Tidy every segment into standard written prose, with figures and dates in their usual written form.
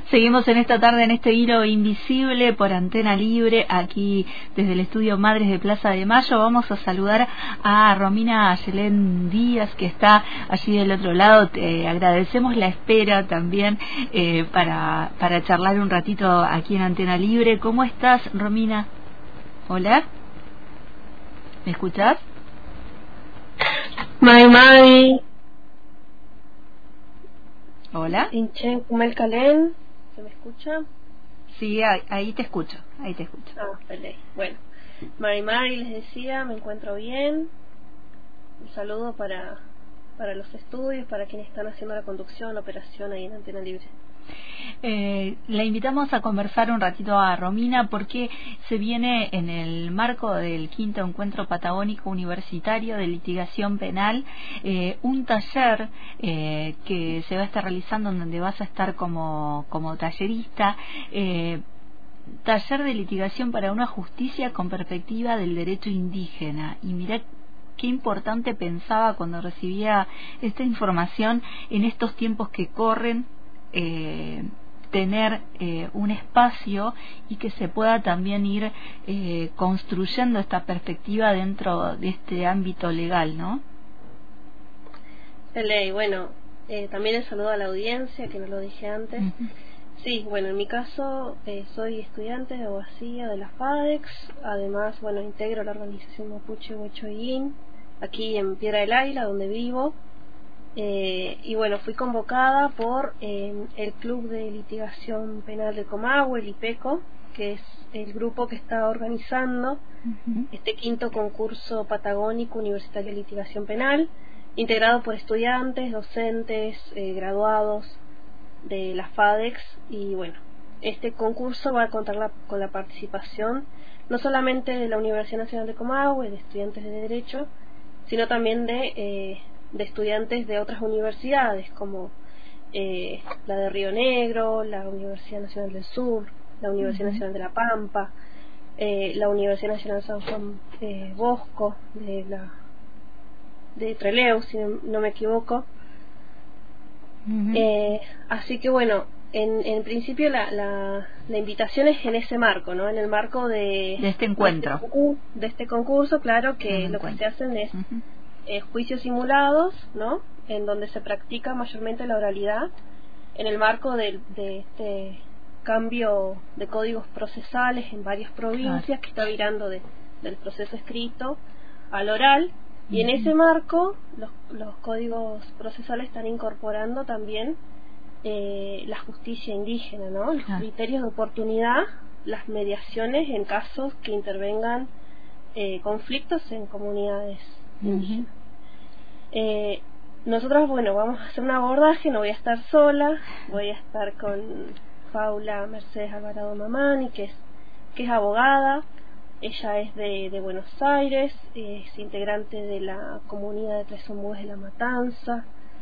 Seguimos en esta tarde en este hilo invisible por Antena Libre, aquí desde el estudio Madres de Plaza de Mayo. Vamos a saludar a Romina Ayelén Díaz, que está allí del otro lado. Te agradecemos la espera también para charlar un ratito aquí en Antena Libre. ¿Cómo estás, Romina? Hola, ¿me escuchás? Mari. Hola. Inchen Kumel Kalén. ¿Se me escucha? Sí, ahí te escucho, ahí te escucho. Peleé. Bueno, Mari les decía, me encuentro bien. Un saludo para los estudios, para quienes están haciendo la conducción, la operación ahí en Antena Libre. La invitamos a conversar un ratito a Romina porque se viene en el marco del 5º Encuentro Patagónico Universitario de Litigación Penal un taller que se va a estar realizando en donde vas a estar como tallerista, taller de litigación para una justicia con perspectiva del derecho indígena. Y mirá qué importante pensaba cuando recibía esta información en estos tiempos que corren, tener un espacio y que se pueda también ir construyendo esta perspectiva dentro de este ámbito legal, ¿no? Ley, bueno, también el saludo a la audiencia, que no lo dije antes. Uh-huh. Sí, bueno, en mi caso soy estudiante de abogacía de la FADEX, además, bueno, integro la organización Mapuche Huechoyín, aquí en Piedra del Águila, donde vivo. Y bueno, fui convocada por el Club de Litigación Penal de Comahue, el IPECO, que es el grupo que está organizando este 5º concurso patagónico universitario de litigación penal, integrado por estudiantes, docentes, graduados de la FADEX. Y bueno, este concurso va a contar con la participación no solamente de la Universidad Nacional de Comahue, de estudiantes de Derecho, sino también de estudiantes de otras universidades como la de Río Negro, la Universidad Nacional del Sur, la Universidad Nacional de La Pampa, la Universidad Nacional San Juan Bosco de Trelew, si no me equivoco. Así que bueno, en principio la invitación es en ese marco, ¿no? En el marco de este encuentro, de este concurso, claro, que lo que se hacen es juicios simulados, ¿no? En donde se practica mayormente la oralidad en el marco de este cambio de códigos procesales en varias provincias, que está virando del proceso escrito al oral. Y en ese marco los códigos procesales están incorporando también la justicia indígena, ¿no? Los criterios de oportunidad, las mediaciones en casos que intervengan conflictos en comunidades indígenas. Nosotros, bueno, vamos a hacer un abordaje, no voy a estar sola, voy a estar con Paula Mercedes Alvarado Mamani, que es abogada. Ella es de Buenos Aires, es integrante de la comunidad de Tres Ombúes de La Matanza.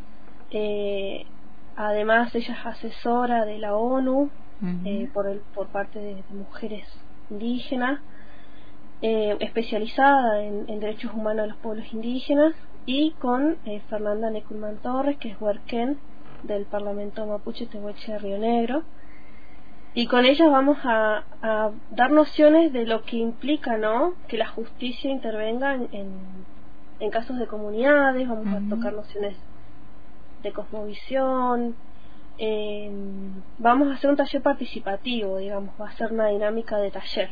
Además, ella es asesora de la ONU por parte de mujeres indígenas, especializada en derechos humanos de los pueblos indígenas, y con Fernanda Neculman Torres, que es huerquén del Parlamento Mapuche Tehuelche de Río Negro. Y con ellas vamos a dar nociones de lo que implica, ¿no?, que la justicia intervenga en casos de comunidades. Vamos a tocar nociones de cosmovisión. Vamos a hacer un taller participativo, digamos, va a ser una dinámica de taller.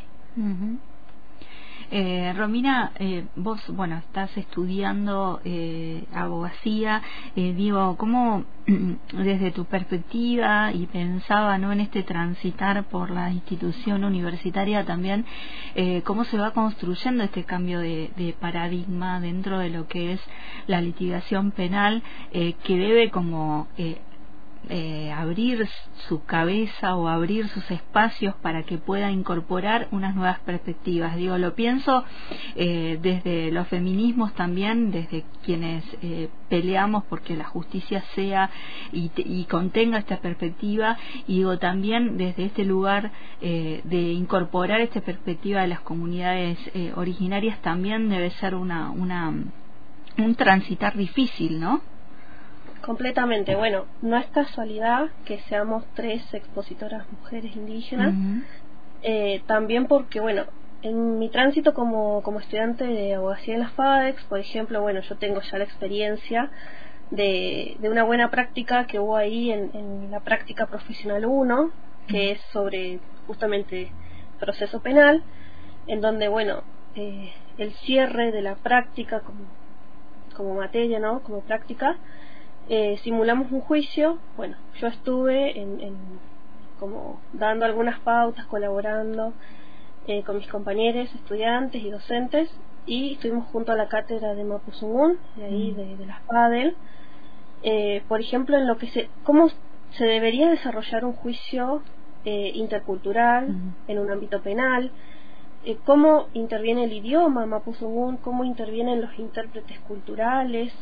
Romina, vos, bueno, estás estudiando abogacía. Digo, ¿cómo desde tu perspectiva, y pensaba, ¿no?, en este transitar por la institución universitaria también, cómo se va construyendo este cambio de paradigma dentro de lo que es la litigación penal, que debe como abrir su cabeza o abrir sus espacios para que pueda incorporar unas nuevas perspectivas? Digo, lo pienso desde los feminismos también, desde quienes peleamos porque la justicia sea y contenga esta perspectiva, y digo también desde este lugar de incorporar esta perspectiva de las comunidades originarias. También debe ser un transitar difícil, ¿no? Completamente. Bueno, no es casualidad que seamos 3 expositoras mujeres indígenas, también porque, bueno, en mi tránsito como estudiante de abogacía en las FADEX, por ejemplo, bueno, yo tengo ya la experiencia de una buena práctica que hubo ahí en la práctica profesional 1, que es sobre justamente proceso penal, en donde, bueno, el cierre de la práctica como materia, ¿no? Como práctica, simulamos un juicio. Bueno, yo estuve como dando algunas pautas, colaborando con mis compañeros, estudiantes y docentes, y estuvimos junto a la cátedra de Mapuzungún, de ahí de las PADEL, por ejemplo, en lo que cómo se debería desarrollar un juicio intercultural en un ámbito penal, cómo interviene el idioma Mapuzungún, cómo intervienen los intérpretes culturales,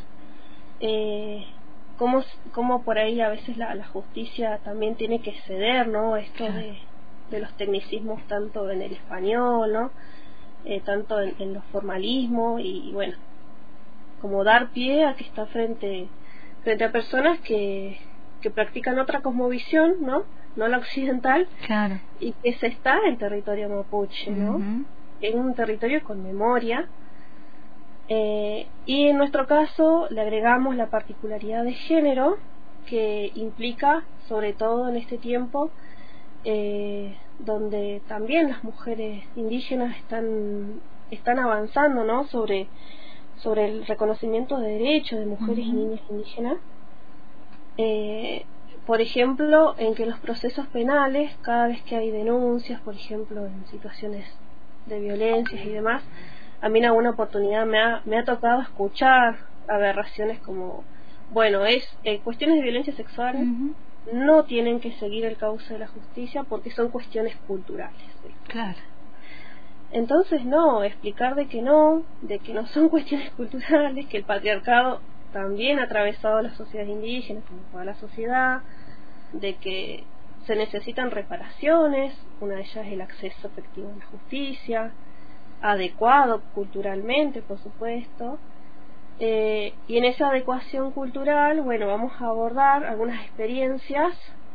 cómo por ahí a veces la justicia también tiene que ceder, ¿no? Esto de los tecnicismos tanto en el español, ¿no? Tanto en los formalismos y bueno, como dar pie a que está frente a personas que practican otra cosmovisión, ¿no? No la occidental, y que se está en territorio mapuche, ¿no? En un territorio con memoria. Y en nuestro caso le agregamos la particularidad de género que implica, sobre todo en este tiempo, donde también las mujeres indígenas están avanzando, ¿no? sobre el reconocimiento de derechos de mujeres y niñas indígenas. Por ejemplo, en que los procesos penales, cada vez que hay denuncias, por ejemplo, en situaciones de violencias y demás, a mí en alguna oportunidad me ha tocado escuchar aberraciones como, bueno, cuestiones de violencia sexual no tienen que seguir el cauce de la justicia porque son cuestiones culturales. Claro. Entonces, no, explicar de que no son cuestiones culturales, que el patriarcado también ha atravesado las sociedades indígenas, como toda la sociedad, de que se necesitan reparaciones, una de ellas es el acceso efectivo a la justicia, adecuado culturalmente, por supuesto, y en esa adecuación cultural, bueno, vamos a abordar algunas experiencias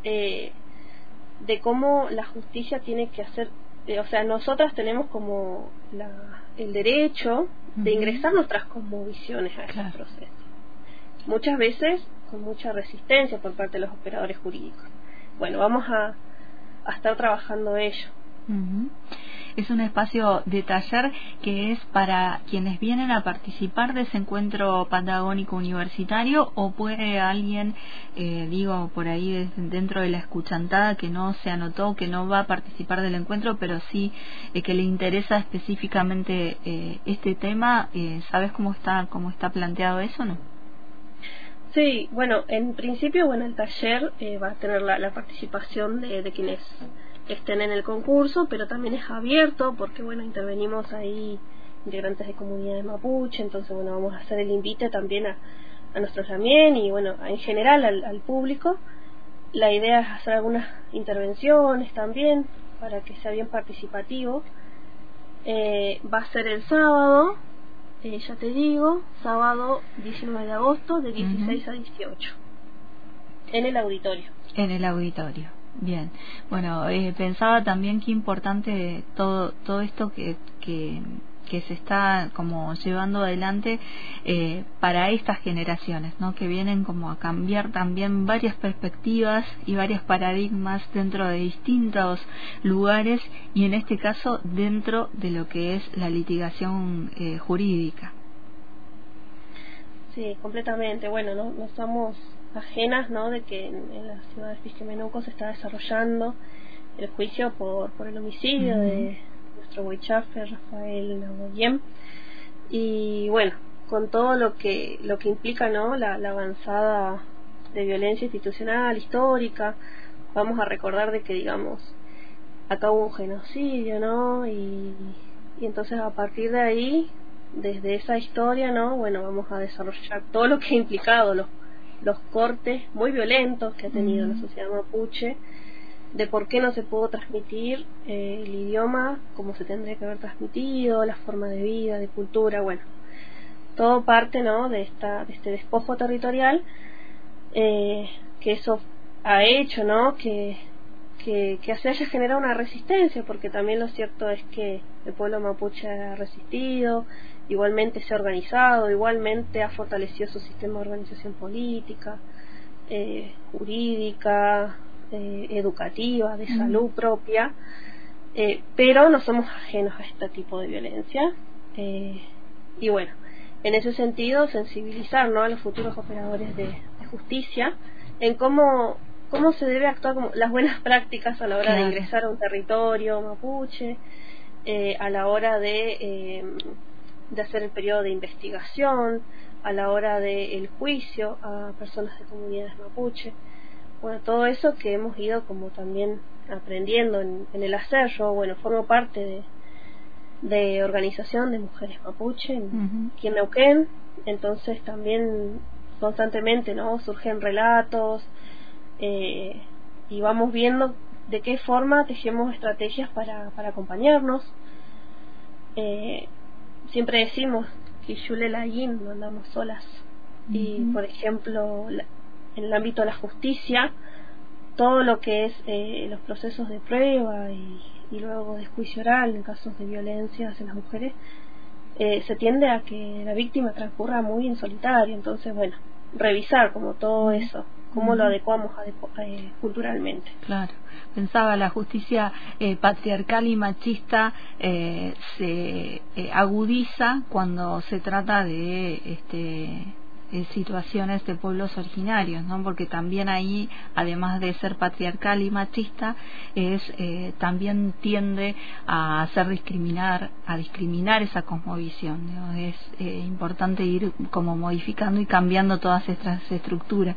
de cómo la justicia tiene que hacer, o sea, nosotras tenemos como el derecho de ingresar nuestras cosmovisiones a esos procesos, muchas veces con mucha resistencia por parte de los operadores jurídicos. Bueno, vamos a estar trabajando ello. Es un espacio de taller que es para quienes vienen a participar de ese encuentro patagónico universitario, o puede alguien, por ahí dentro de la escuchantada, que no se anotó, que no va a participar del encuentro, pero sí que le interesa específicamente este tema. ¿Sabes cómo está planteado eso, no? Sí, bueno, en principio, el taller va a tener la participación de quienes estén en el concurso, pero también es abierto porque, intervenimos ahí integrantes de comunidades mapuche, entonces, vamos a hacer el invite también a nuestros también y, en general al público. La idea es hacer algunas intervenciones también para que sea bien participativo. Va a ser el sábado, ya te digo, sábado 19 de agosto de 16 a 18 en el auditorio. En el auditorio. Bien, pensaba también qué importante todo esto que se está como llevando adelante para estas generaciones, ¿no? Que vienen como a cambiar también varias perspectivas y varios paradigmas dentro de distintos lugares, y en este caso dentro de lo que es la litigación jurídica. Sí, completamente. No estamos ajenas, ¿no?, de que en la ciudad de Pisquemenuco se está desarrollando el juicio por el homicidio de nuestro huichafe Rafael Nahuayem, y con todo lo que implica, ¿no?, la avanzada de violencia institucional histórica. Vamos a recordar de que, acá hubo un genocidio, ¿no?, y entonces a partir de ahí, desde esa historia, ¿no?, vamos a desarrollar todo lo que ha implicado los cortes muy violentos que ha tenido la sociedad mapuche, de por qué no se pudo transmitir el idioma como se tendría que haber transmitido, la forma de vida, de cultura, todo parte, ¿no?, de este despojo territorial, que eso ha hecho, ¿no? Que se haya generado una resistencia, porque también lo cierto es que el pueblo mapuche ha resistido, igualmente se ha organizado, igualmente ha fortalecido su sistema de organización política, jurídica, educativa, de salud propia, pero no somos ajenos a este tipo de violencia, y bueno, en ese sentido sensibilizar, ¿no?, a los futuros operadores de justicia en cómo se debe actuar, como las buenas prácticas a la hora de ingresar a un territorio mapuche, a la hora de hacer el periodo de investigación, a la hora del juicio a personas de comunidades mapuche. Bueno, todo eso que hemos ido como también aprendiendo en el hacer. Yo, bueno, formo parte de organización de mujeres mapuche aquí en Neuquén, entonces también constantemente, ¿no?, surgen relatos, y vamos viendo de qué forma tejemos estrategias para acompañarnos. Siempre decimos que Yule Layin no andamos solas, y por ejemplo en el ámbito de la justicia, todo lo que es los procesos de prueba y luego de juicio oral en casos de violencia hacia las mujeres, se tiende a que la víctima transcurra muy en solitario. Entonces, bueno, revisar como todo eso, cómo lo adecuamos culturalmente. Claro, pensaba, la justicia patriarcal y machista se agudiza cuando se trata de situaciones de pueblos originarios, ¿no? Porque también ahí, además de ser patriarcal y machista, también tiende a discriminar esa cosmovisión, ¿no? Es importante ir como modificando y cambiando todas estas estructuras.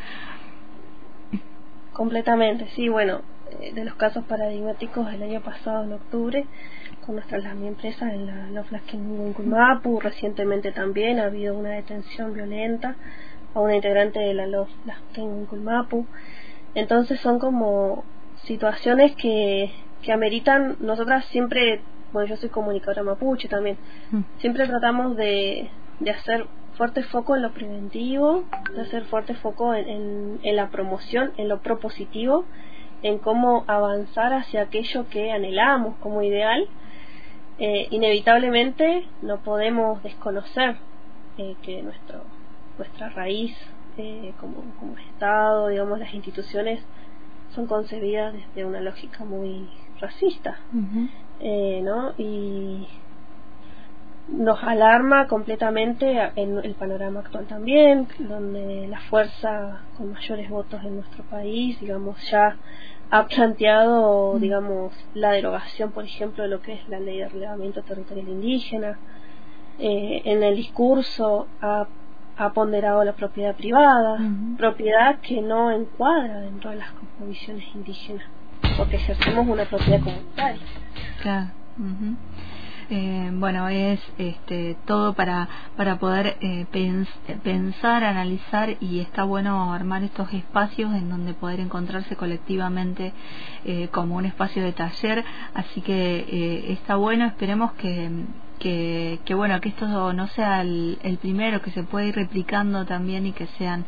Completamente, sí. Bueno, de los casos paradigmáticos, el año pasado en octubre, con mi empresa en la Loflas en Culmapu, recientemente también ha habido una detención violenta a una integrante de la Loflas en Culmapu. Entonces son como situaciones que ameritan. Nosotras siempre, bueno, yo soy comunicadora mapuche también, siempre tratamos de hacer fuerte foco en lo preventivo, de hacer fuerte foco en la promoción, en lo propositivo, en cómo avanzar hacia aquello que anhelamos como ideal. Inevitablemente no podemos desconocer que nuestra raíz como Estado, digamos, las instituciones son concebidas desde una lógica muy racista, ¿no? Y nos alarma completamente en el panorama actual también, donde la fuerza con mayores votos en nuestro país, digamos, ya ha planteado, digamos, la derogación, por ejemplo, de lo que es la ley de relevamiento territorial indígena. En el discurso ha ponderado la propiedad privada, propiedad que no encuadra dentro de las cosmovisiones indígenas, porque ejercemos una propiedad comunitaria. Claro. Bueno, es todo para poder pensar, analizar, y está bueno armar estos espacios en donde poder encontrarse colectivamente como un espacio de taller. Así que está bueno. Esperemos que bueno, que esto no sea el primero, que se pueda ir replicando también, y que sean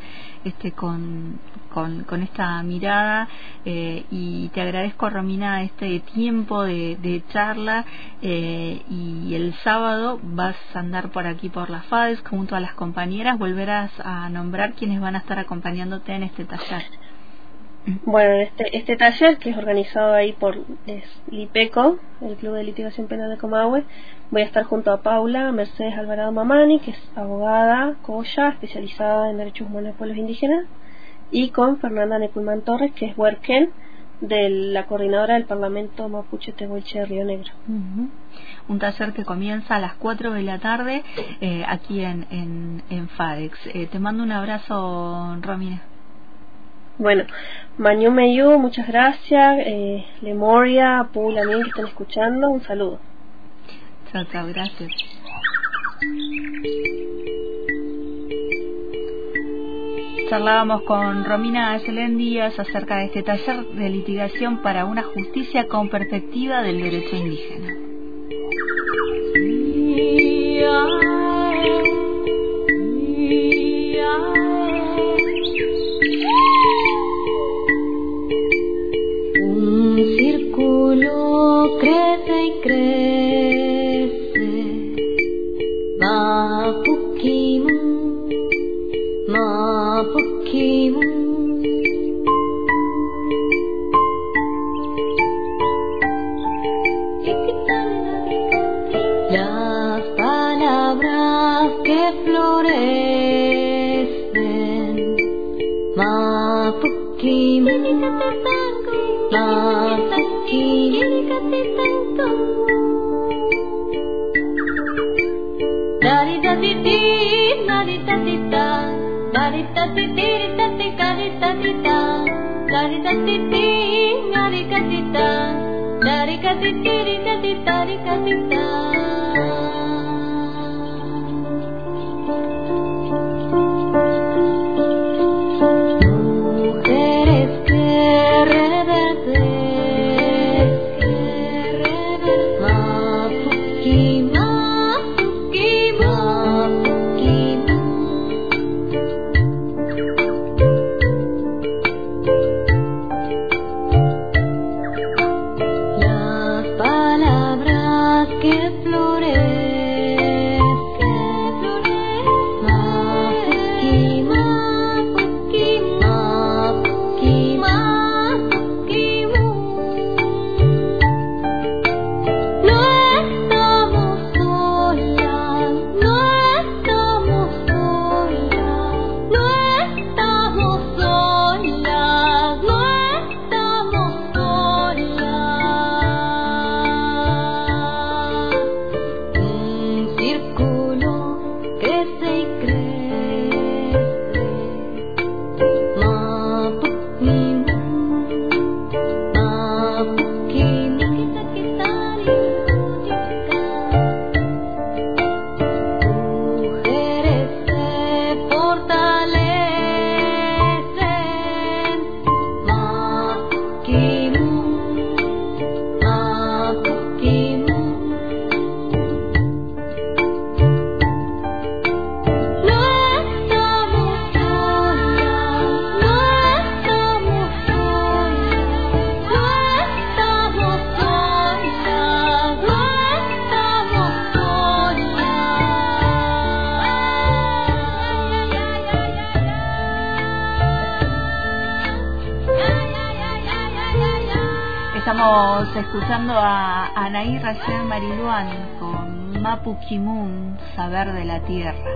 con esta mirada, y te agradezco, Romina, este tiempo de charla, y el sábado vas a andar por aquí por la FADES junto a las compañeras. Volverás a nombrar quienes van a estar acompañándote en este taller. Bueno, este taller, que es organizado ahí por LIPECO, el Club de Litigación Penal de Comahue, voy a estar junto a Paula Mercedes Alvarado Mamani, que es abogada coya especializada en derechos humanos de pueblos indígenas, y con Fernanda Neculman Torres, que es huerquén, de la coordinadora del Parlamento Mapuche Tehuelche de Río Negro. Un taller que comienza a las 4 de la tarde aquí en FADEX. Te mando un abrazo, Romina. Bueno, Mañú Meyú, muchas gracias. Lemoria, Pula, que están escuchando, un saludo. Chao, gracias. Charlábamos con Romina Ayelén Díaz acerca de este taller de litigación para una justicia con perspectiva del derecho indígena. Estamos escuchando a Anaí Rayán Mariduán con Mapukimun, Saber de la Tierra.